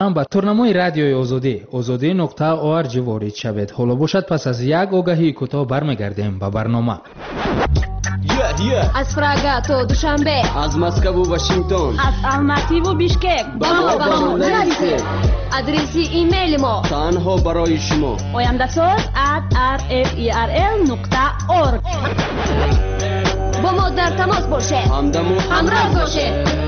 با تورنمای رادیوی آزادی نقطه ORG وارد شوید. حالا باشد پس از یک آگهی کوتاه برمیگردیم به برنامه. از پراگ تا دوشنبه، از مسکو و واشنگتن، از الماتی و بیشکک با ما نرسید. آدرس ایمیل ما تنها برای شما oyamdasoz@rferl.org. با ما در تماس باشید، همراه باشید.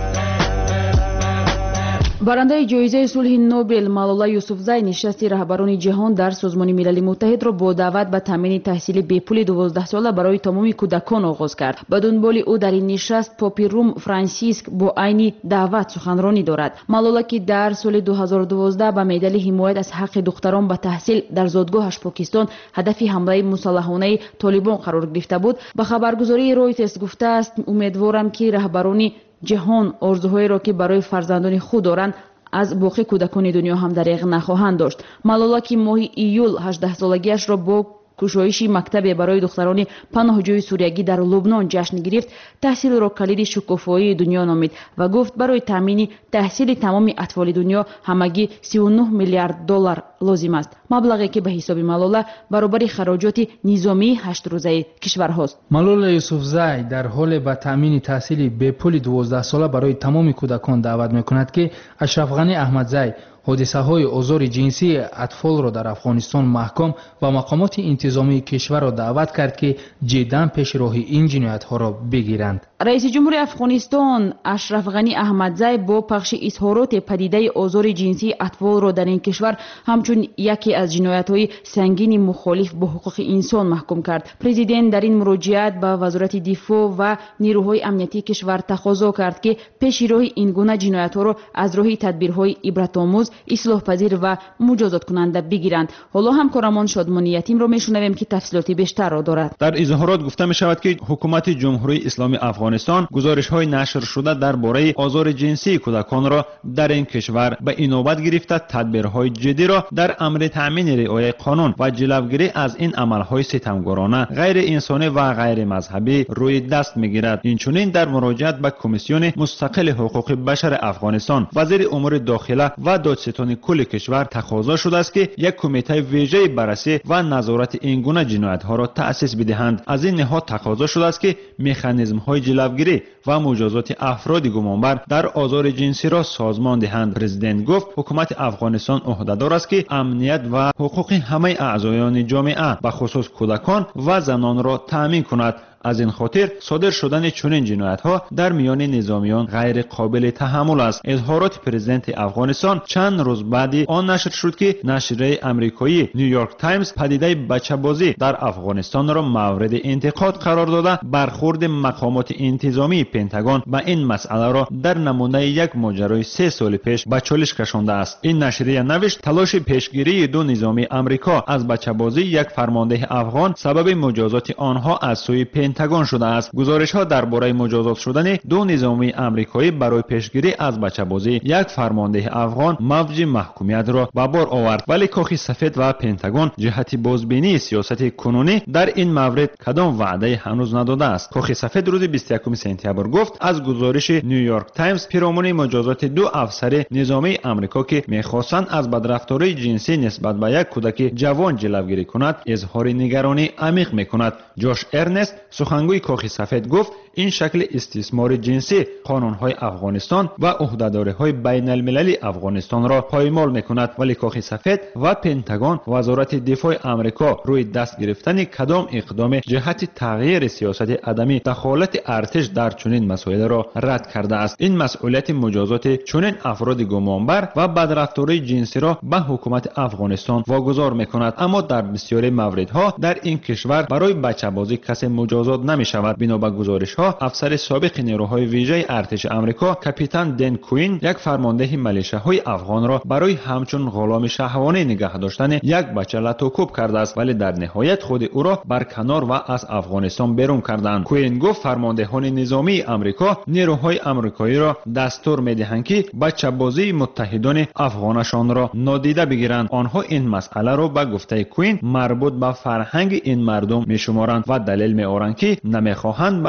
барандаи ҷоизаи сулҳи нобел малола юсуфзай нишасти раҳбарони ҷаҳон дар созмони милали муттаҳидро бо даъват ба таъмини таҳсили бепули 12 сола барои тамоми кӯдакон оғоз кард. ба дунболи ӯ дар ин нишаст попи рум франсиск бо айни даъват суханронӣ дорад. малола ки дар соли 2012 ба медали ҳимоят аз ҳаққи духтарон ба таҳсил дар зодгоҳаш покистон ҳадафи ҳамлаи мусаллаҳонаи толибон қарор гирифта буд, ба хабаргузории Reuters гуфтааст: умедворам ки раҳбарони ҷаҳон орзуҳоеро ки барои фарзандони худ доранд аз боқи кӯдакони дунё ҳам дареғ нахоҳанд дошт. малола ки моҳи июл 18-солагиашро бо кушоиши мактабе барои духтарони паноҳҷӯи суриягӣ дар Лубнон ҷашн гирифт, таҳсилро калиди шукуфоии дунё номид ва гуфт барои таъмини таҳсили тамоми атфоли дунё ҳамагӣ $39 миллиард лозим аст. маблағе ки ба ҳисоби малола баробари хароҷоти низомии 8 рӯзаи кишварҳост. малола юсуфзай дар ҳоле ба таъмини таҳсили бепули 12 сола барои тамоми кӯдакон даъват мекунад ки Ашраф Ғани Аҳмадзай ҳодисаҳои озори ҷинсии атфолро дар Афғонистон маҳкам ва мақомоти интизомии кишварро даъват кард ки ҷиддан пешроҳи ин ҷиноятҳоро бигиранд. раиси ҷумҳури Афғонистон Ашраф Ғани Аҳмадзай бо пахши изҳороти падидаи озори ҷинсии атфолро дар ин кишвар ҳамчун яке аз ҷиноятҳои сангини мухолиф бо ҳуқуқи инсон маҳкум кард. президент дар ин муроҷиат ба вазорати дифоъ ва нирӯҳои амнияти кишвар тақозо кард ки пеши роҳи ин гуна ҷиноятҳоро аз роҳи тадбирҳои ибратомӯз, ислоҳпазир ва муҷозоткунанда бигиранд. ҳоло ҳамкорамон Шодмони Ятимро мешунавем ки тафсилоти бештарро дорад. дар изҳорот гуфта мешавад ки ҳукумати ҷумҳурии исломи Афғонистон гузоришҳои нашр шуда дар бораи озори ҷинсии кӯдаконро дар ин кишвар ба инобат гирифта тадбирҳои ҷиддиро дар амри таъмини риояи қонун ва ҷилавгирӣ аз ин амалҳои ситамгорона, ғайриинсонӣ ва ғайримазҳабӣ рӯи даст мегирад. инчунин дар муроҷиат ба комиссиони мустақили ҳуқуқи башари Афғонистон вазири умури дохила ва додситони кулли кишвар тақозо шудааст ки як кумитаи вижаи баррасӣ ва назорати ин гуна ҷиноятҳоро таъсис бидиҳанд. аз ин ниҳод тақозо шудааст ки механизмҳои ҷилавгирӣ ва муҷозоти афроди гумонбар дар озори ҷинсиро созмон диҳанд. президент гуфт ҳукумати Афғонистон ӯҳдадор аст ки амният ва ҳуқуқи ҳамаи аъзоёни ҷомеа ба хусус кӯдакон ва занонро таъмин кунад. аз ин хотир содир шудани чунин ҷиноятҳо дар миёни низомиён ғайриқобили таҳаммул аст. изҳороти президенти Афғонистон чанд рӯз баъди он нашр шуд ки нашрияи амрикоӣ New York Times падидаи бачабозӣ дар Афғонистонро мавриди интиқод қарор дода, бархурди мақомоти интизомии Пентагон ба ин масъаларо дар намунаи як моҷарои 3 соли пеш ба чолиш кашондааст. ин нашрия навишт талоши пешгирии ду низоми амрико аз бачабозӣ як фармондеҳи афғон сабаби муҷозоти онҳо аз сӯи Пентагон шуда аст. гузоришҳо дар бораи муҷозот шудани ду низоми амрикоӣ барои пешгирӣ аз бачабозӣ як фармондеҳи афғон мавҷи маҳкумиятро ба бор овард, вале кохи сафед ва Пентагон ҷиҳати бозбинии сиёсати кунунӣ дар ин маврид кадом ваъдае ҳанӯз надодааст. кохи сафед рӯзи 21 сентябр гуфт аз гузориши New York Times пиромони муҷозоти ду афсари низомии амрико ки мехостанд аз бадрафтории ҷинсӣ нисбат ба як кӯдаки ҷавон ҷилавгирӣ кунад, изҳори нигаронӣ амиқ мекунад. ҷош Эрнест сухангӯи кохи сафед гуфт ин шакли истисмори ҷинсӣ қонунҳои Афғонистон ва ӯҳдадориҳои байналмилалии Афғонистонро поймол мекунад, вале кохи сафед ва Пентагон вазорати дифоъи амрико рӯи даст гирифтани кадом иқдоме ҷиҳати тағйири сиёсати адами дахолати артиш дар чунин масоилро рад кардааст. ин масъулияти муҷозоти чунин афроди гумонбар ва бадрафтории ҷинсиро ба ҳукумати Афғонистон вогузор мекунад, аммо дар бисёри мавридҳо дар ин кишвар барои бачабозӣ касе муҷозот намешавад. бино ба гузоришҳо افسر سابق نیروهای ویژه ارتش آمریکا کاپیتان دن کوین یک فرمانده ملیشه‌های افغان را برای همچون غلام شهوانی نگه داشتن یک بچه لطوکوب کرده است، ولی در نهایت خود او را برکنار و از افغانستان بیرون کردند. کوین گفت فرماندهان نظامی آمریکا نیروهای آمریکایی را دستور می‌دهند که بچه بازی متحدان افغانشان را نادیده بگیرند. آنها این مسئله را به گفته کوین مربوط به فرهنگ این مردم می‌شمارند و دلیل می‌آورند که نمی‌خواهند به حکومت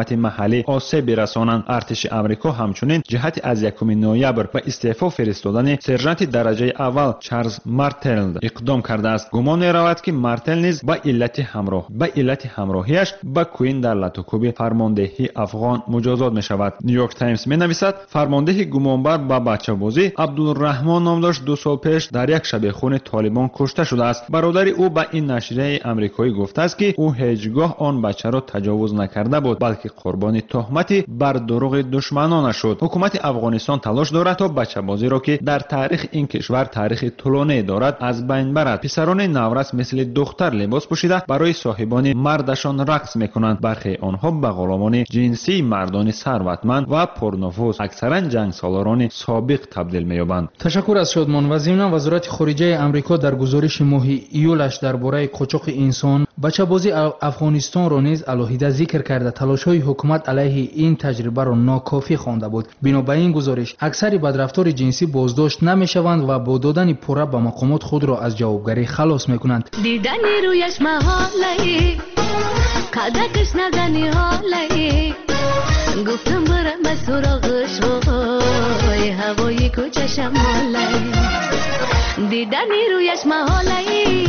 حکومت محلی آسیب برسانند. ارتش آمریکا همچنین جهت از 1 نوامبر به استعفا فرستادن سرژانت درجه اول چارلز مارتل اقدام کرده است. گمان می‌رود که مارتل نیز به علت همراهیش به کوین در لاتوکوب فرماندهی افغان مجازات می‌شود. نیویورک تایمز می‌نویسد فرمانده گمانبر به بچه‌بازی عبدالرحمن نام داشت 2 سال پیش در یک شبیخون طالبان کشته شده است. برادر او به این نشریه آمریکایی گفته است که او هیچگاه آن بچه را تجاوز نکرده بود، بلکه قربانی تهمتی بر دروغ دشمنانش شد. حکومت افغانستان تلاش دارد تا بچه‌بازی را که در تاریخ این کشور تاریخ طولانی دارد از بین برد. پسران نورس مثل دختر لباس پوشیده برای صاحبان مردشان رقص میکنند. برخی آنها به غلامان جنسی مردان ثروتمند و پرنفوذ اکثرا جنگسالاران سابق تبدیل می‌یابند. تشکر از شادمان. و ضمن وزارت خارجه آمریکا در گزارش ماه ایولش درباره قاچاق انسان بچه‌بازی افغانستان را نیز علاهیده ذکر کرده تلاش‌های حکومت علیه این تجربه را ناکافی خوانده بود. بنا به این گزارش اکثر بدرفتار جنسی بازداشت نمی‌شوند و با دادن پوره به مقامات خود را از جوابگری خلاص می‌کنند. دیدن رویش محاله قدکش ندنی حاله گفتم برم سراغش وای هوای کوچشم حاله دیدن رویش محاله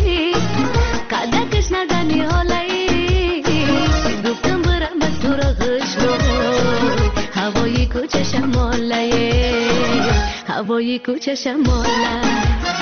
قدکش ندنی حاله گفتم برم سراغش وای هوای کوچشم حاله هوای کوچشم حاله.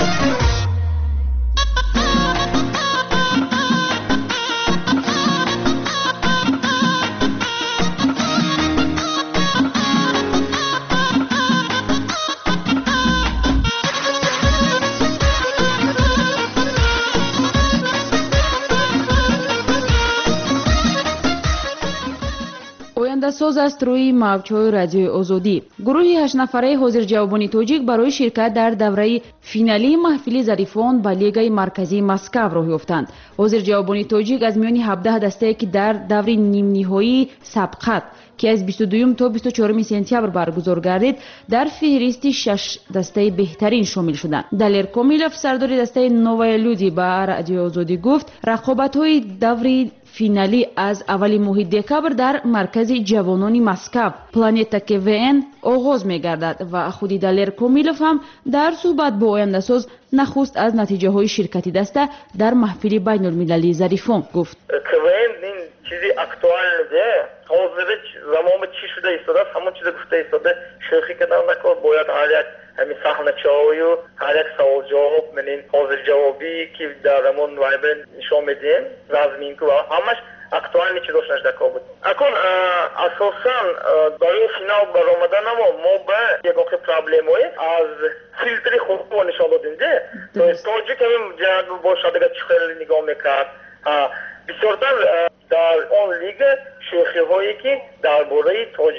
ساز است روی موج‌های رادیوی آزادی. گروه 8 نفره حاضر جوابانی تاجیک برای شرکت در دوره فینالی محفل ظریفان به لیگ مرکزی مسکو راه یافتند. حاضر جوابانی تاجیک از میان 17 دسته که در دوره نیم نهایی سبقت که از 22 تا 24 سپتامبر برگزار گردید در فهرست 6 دسته بهترین شامل شدند. دلیر کومیلوف سردار دسته نوایلودی به رادیو آزادی گفت رقابت‌های دوره فینالی از اول ماه دکبر در مرکز جوانان مسکو پلانتا KVN آغاز می‌گردد و خود دلیر کومیلوف هم در صحبت با آینده ساز نخست از نتیجه های شرکتی دسته در محفل بین المللی ظریفان گفت. KVN این چیزی اکتوالده حاضر زمان چی شده ایستاده همون چیز گفته ایستاده شوخی کردن نکن باید هر یک همین صحنه چایی و هر یک سوال جواب منین حاضر جوابی که در همون وایبر نشون میدیم لازمین که همش اکتوال چیز داشت نشده بود. اکن اساساً برای فینال برآمدن ما به یک پرابلمای از فیلتری خوب نشون دادیم ده. تاجیک هم جنگ باشد چه خیلی نگاه میکرد. بسیارتر در آن لیگ شوخی هایی که درباره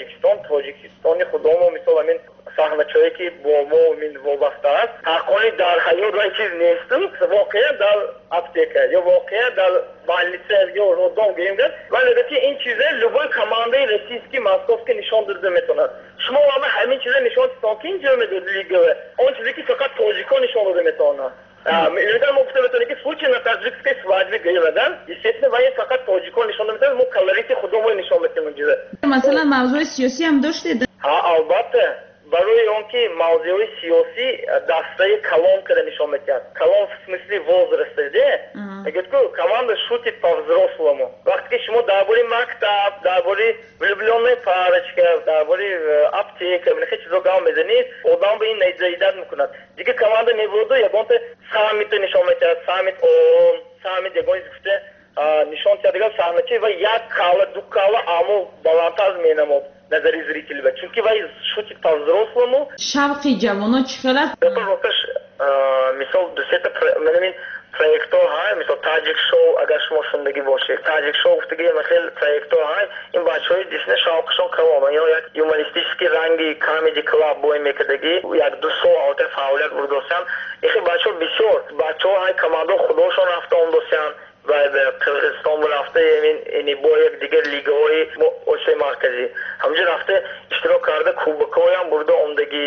تاجیکستان خودمون مثل همین صحنه‌چایی که با ما وابسته است حقانی در حیات و چیز نیستم واقعا در اپتیکه یا واقعا در بالیسه یا رودان گیم کرد ولی که این چیزه لوبای کمانده روسیسکی ماسکوف که نشان داده میتونه شما همین چیزه نشان دادن که اینجا میدید لیگ اون چیزی که فقط تاجیکان نشان داده میتونه می‌دونم گفته بتونه که فوچ نتاجیک که واجبی گیردن استثنا وای فقط تاجیکان نشان میتونه مو کالریتی خودمون نشان میتونه اونجا مثلا موضوع سیاسی هم داشتید. البته برای اون که موضوع سیاسی دسته کلام کرده نشان می‌دهد. کلام в смысле возрасте. اگه تو کلام шутит по-взрослому. وقتی که شما درباره مکتب، درباره влюблённой парочка، درباره аптека، من خیلی چیزا گام می‌زنید، آدم به این نزدیک می‌کند. دیگه کلام نبوده یا گفته سامیت نشان می‌دهد. سامیت یگانه گفته نشان می‌دهد سامیت و یک کالا دو کالا امو بالاتر می‌نمود. نظری зрителей ба чунки вай шутит по-взрослому шавқи ҷавонот чӣ хел аст мисол дусета менамин проектор ҳай мисол таҷик шоу агар шумо шундагӣ бошед таҷик шоу гуфтагӣ хел проектор ҳай ин бачаҳои дисне шавқишон калома ё як юмористический ранги comedy club бой мекардагӣ як ду сол отер фаъолият бурдостанд ихи бачаҳо бисёр бачаҳо ҳай командо худошон рафта он достанд و به قرقیزستان رفته یعنی با یک دیگر لیگ‌های آسیای مرکزی همونجا رفته اشتراک کرده کوبک‌های هم برده اومدگی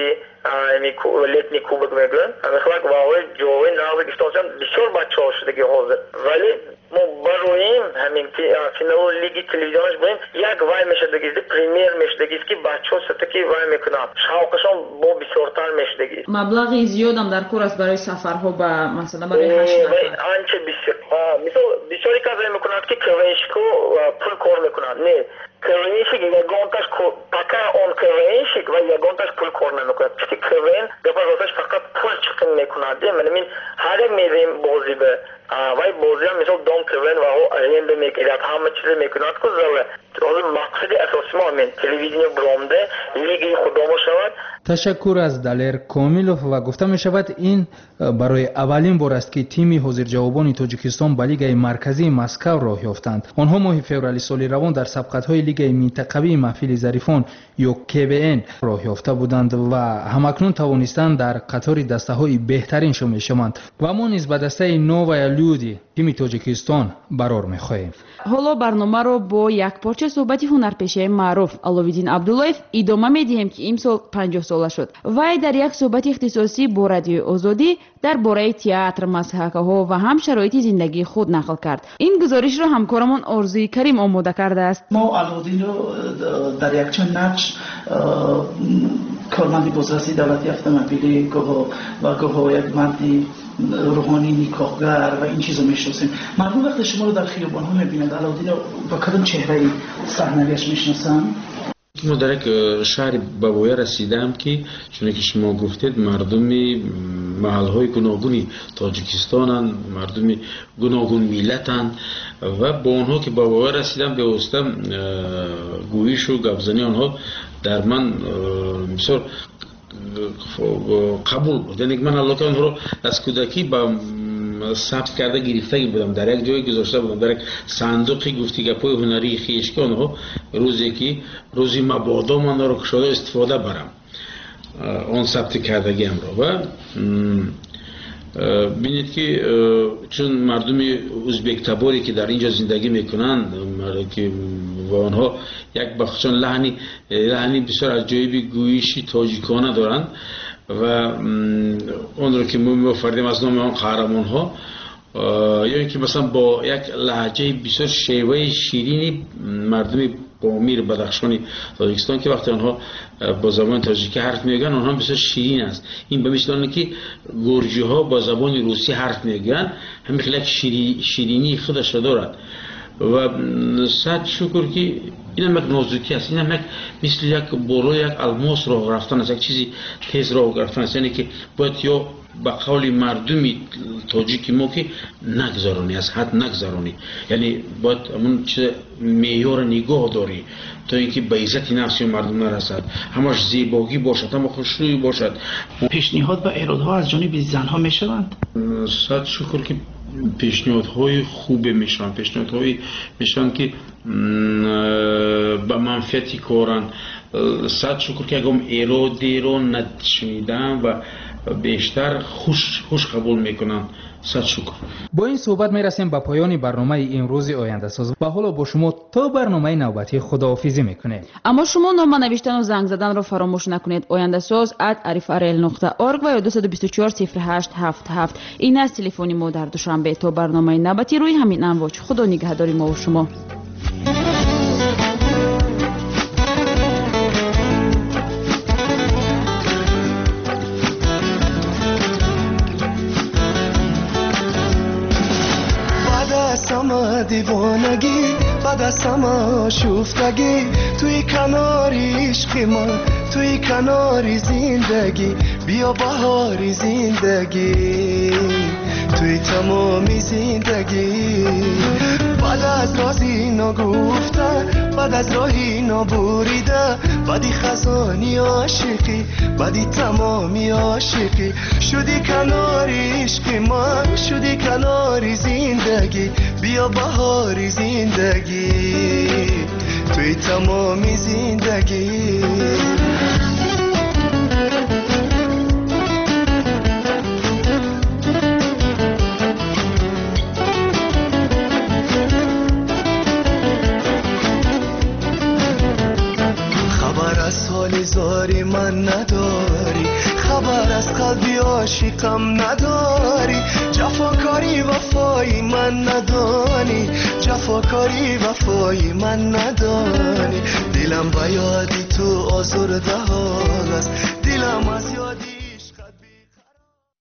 летний кубок мегӯян мехлак ваҳои ҷавои нағзи гирифтаашан бисёр бачаҳо шудаги ҳозир вале мо бароим ҳамин финалу лиги телевизионаш боем як вай мешудагист премер мешудагист ки бачаҳо сатаки вай мекунанд шавқашон бо бисёртар мешудагист маблағи зиёдам дар кор аст барои сафарҳо ба масалан барои 8 нафар анча бисёр мисол бисёри каза мекунанд ки квншико пул кор мекунанд не квншик ягонташ пока он квншик ва ягонташ пул кор намекунад чунки квн гапасаш фақат пул чиқим мекунад манамин ҳар як мезаи бозӣ ба вай бозиам мисол дом квн ваҳо аренда мегирад ҳама чизе мекунад ку зала ҳозир мақсади асосӣ мо ҳамин телевидение бромда лигаи худомо шавад. ташаккур аз далер комилов ва гуфта мешавад ин барои аввалин бор аст ки тими ҳозирҷавобони тоҷикистон ба лигаи марказии Москав роҳ ёфтанд. онҳо моҳи феврали соли равон дар сабқатҳои лигаи минтақавии маҳфили зарифон ё КВН роҳ ёфта буданд ва ҳамакнун тавонистанд дар қатори дастаҳои беҳтарин шумор шаванд ва мо низ ба дастаи новая люди тими тоҷикистон барор мехоҳем. ҳоло барномаро бо як порча суҳбати ҳунарпешаи маъруф Аловиддин Абдуллоев идома медиҳем ки имсол 50 сола шуд. вай дар як суҳбати ихтисосӣ бо радиои озодӣ дар бораи театр, масҳакаҳо ва ҳам шароити зиндагии худ нақл кард. ин гузоришро ҳамкорамон Орзуи Карим омода кардааст. мо Аловиддинро дар якчанд нақш کارمند بازرسی دولتی автомобили و گاه‌ها یک مردی روحانی نکاحگر و این چیزا میشناسیم. مردم وقتی شما رو در خیابان‌ها می‌بینند علادین رو با کدام چهره‌ای صحنویش میشناسن؟ ما در یک شهر بابویا رسیدم که چون که شما گفتید مردم محل‌های گوناگونی تاجیکستانند، مردم گوناگون میلتند و با آنها که بابویا رسیدم به واسطه گویش و گپزنی آنها در من مثلا قبول بود. یعنی من علاقه آنها رو از کودکی با ثبت کرده گرفته بودم، در یک جایی گذاشته بودم، در یک صندوقی گفتی گپای هنری خویش که آنها روزی مبادا من رو کشاده استفاده برم آن ثبت کردگیم رو. و بینید که چون مردم ازبک تباری که در اینجا زندگی میکنند که و آنها یک بخشان لحنی بسیار عجایبی گویشی تاجیکانه دارند و اون رو که ما می‌آفریدیم از نام آن قهرمان ها یا اینکه مثلا با یک لهجه بسیار شیوه شیرینی مردم پامیر بدخشانی تاجیکستان که وقتی آنها با زبان تاجیکی حرف میگن آنها بسیار شیرین است. این به مثل آنه که گرجی ها با زبان روسی حرف میگن همین خیلی شیرینی خودش دارد و صد شکر که این هم یک نازکی است، این هم یک مثل یک برو یک الماس راه رفتن است، یک چیزی تیز راه رفتن است. یعنی که باید یا با قول مردمی تاجیکی ما که نگذارانی از حد نگذارانی، یعنی باید همون چیز معیار نگاه داری تا اینکه به عزت نفس مردم نرسد، همش زیبایی باشد، هم خوشرویی باشد. پیشنهاد و ارادها از جانب زنها میشوند؟ صد شکر که پیشنهادهای خوبه میشن، پیشنهادهایی میشن که به منفعتی کارن. صد شکر که اگم اراده رو نشنیدن و بیشتر خوش قبول میکنن. صد شکر. با این صحبت میرسیم به پایان برنامه امروز آینده ساز و حالا با شما تا برنامه نوبتی خداحافظی میکنیم. اما شما نامه نوشتن و زنگ زدن رو فراموش نکنید. آینده ساز @arifrl.org و 224 0877 این است تلفن ما در دوشنبه. تا برنامه نوبتی روی همین امواج. خدا نگهداری ما و شما. دیوانگی بعد از همه شوفتگی توی کناری عشق من، توی کناری زندگی بیا بهاری زندگی توی تمامی زندگی. بعد از رازی نگفتن، بعد از راهی نبریده، بعدی خزانی عاشقی، بعدی تمامی عاشقی شدی کناری عشق من، شدی کناری زندگی بیا بهاری زندگی توی تمامی زندگی. خبر از حال زاری من نداری، عاشقم نداری جفاکاری وفایی من ندانی جفاکاری وفایی من ندانی دلم با یادی تو آزرده حال است دلم از یادی